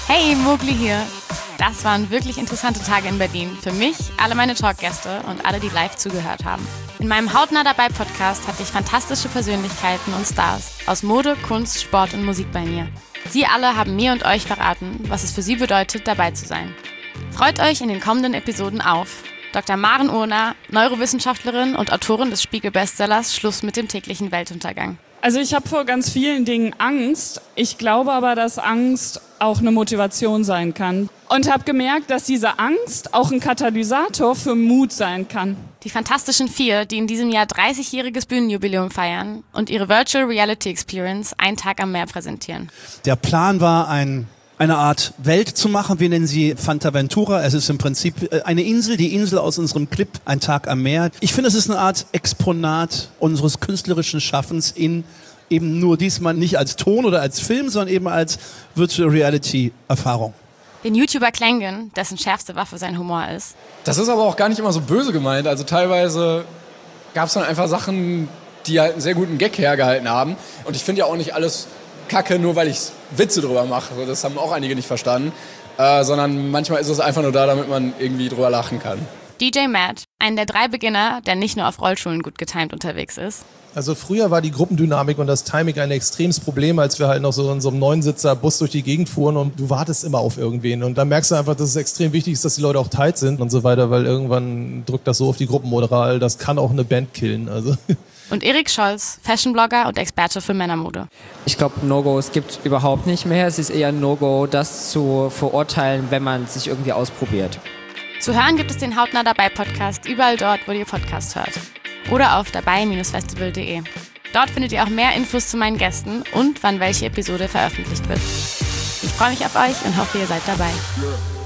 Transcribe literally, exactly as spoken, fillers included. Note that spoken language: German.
Hey, Mowgli hier. Das waren wirklich interessante Tage in Berlin. Für mich, alle meine Talkgäste und alle, die live zugehört haben. In meinem Hautnah dabei Podcast hatte ich fantastische Persönlichkeiten und Stars aus Mode, Kunst, Sport und Musik bei mir. Sie alle haben mir und euch verraten, was es für sie bedeutet, dabei zu sein. Freut euch in den kommenden Episoden auf Doktor Maren Urner, Neurowissenschaftlerin und Autorin des Spiegel-Bestsellers Schluss mit dem täglichen Weltuntergang. Also ich habe vor ganz vielen Dingen Angst. Ich glaube aber, dass Angst auch eine Motivation sein kann. Und habe gemerkt, dass diese Angst auch ein Katalysator für Mut sein kann. Die Fantastischen Vier, die in diesem Jahr dreißigjähriges Bühnenjubiläum feiern und ihre Virtual Reality Experience Ein Tag am Meer präsentieren. Der Plan war, ein, eine Art Welt zu machen. Wir nennen sie Fantaventura. Es ist im Prinzip eine Insel, die Insel aus unserem Clip Ein Tag am Meer. Ich finde, es ist eine Art Exponat unseres künstlerischen Schaffens in eben nur diesmal nicht als Ton oder als Film, sondern eben als Virtual Reality Erfahrung. Den YouTuber Klengen, dessen schärfste Waffe sein Humor ist. Das ist aber auch gar nicht immer so böse gemeint. Also teilweise gab es dann einfach Sachen, die halt einen sehr guten Gag hergehalten haben. Und ich finde ja auch nicht alles Kacke, nur weil ich Witze drüber mache. Das haben auch einige nicht verstanden. Äh, sondern manchmal ist es einfach nur da, damit man irgendwie drüber lachen kann. D J Matt, einer der drei Beginner, der nicht nur auf Rollschuhen gut getimed unterwegs ist. Also früher war die Gruppendynamik und das Timing ein extremes Problem, als wir halt noch so in so einem Neunsitzer-Bus durch die Gegend fuhren und du wartest immer auf irgendwen. Und dann merkst du einfach, dass es extrem wichtig ist, dass die Leute auch tight sind und so weiter, weil irgendwann drückt das so auf die Gruppenmoral, das kann auch eine Band killen. Also. Und Erik Scholz, Fashionblogger und Experte für Männermode. Ich glaube, No-Gos gibt es überhaupt nicht mehr. Es ist eher ein No-Go, das zu verurteilen, wenn man sich irgendwie ausprobiert. Zu hören gibt es den Hautnah dabei Podcast überall dort, wo ihr Podcast hört. Oder auf dabei Bindestrich festival punkt de. Dort findet ihr auch mehr Infos zu meinen Gästen und wann welche Episode veröffentlicht wird. Ich freue mich auf euch und hoffe, ihr seid dabei.